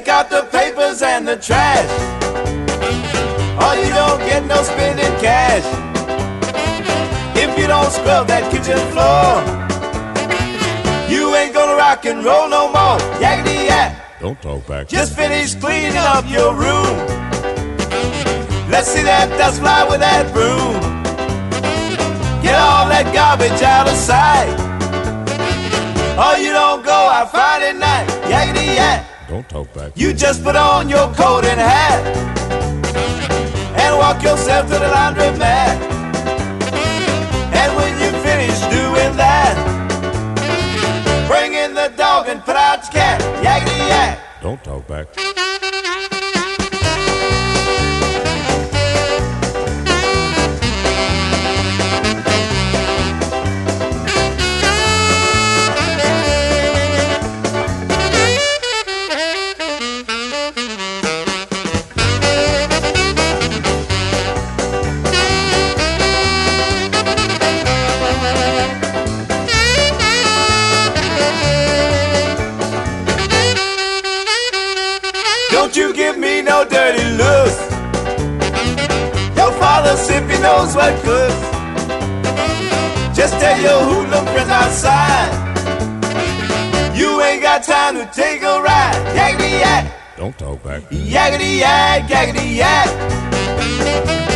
Take out the papers and the trash, or you don't get no spending cash. If you don't scrub that kitchen floor, you ain't gonna rock and roll no more. Yakety yak. Don't talk back. Just finish cleaning up your room. Let's see that dust fly with that broom. Get all that garbage out of sight, or you don't go out Friday night. Yakety yak. Don't talk back. You just put on your coat and hat and walk yourself to the laundromat. And when you finish doing that, bring in the dog and put out your cat. Yakety yak. Don't talk back. Don't you give me no dirty looks. Your father's if he knows what good. Just tell your hoodlum friends outside, you ain't got time to take a ride. Yakety yak. Don't talk back. Yakety yak, yakety yak.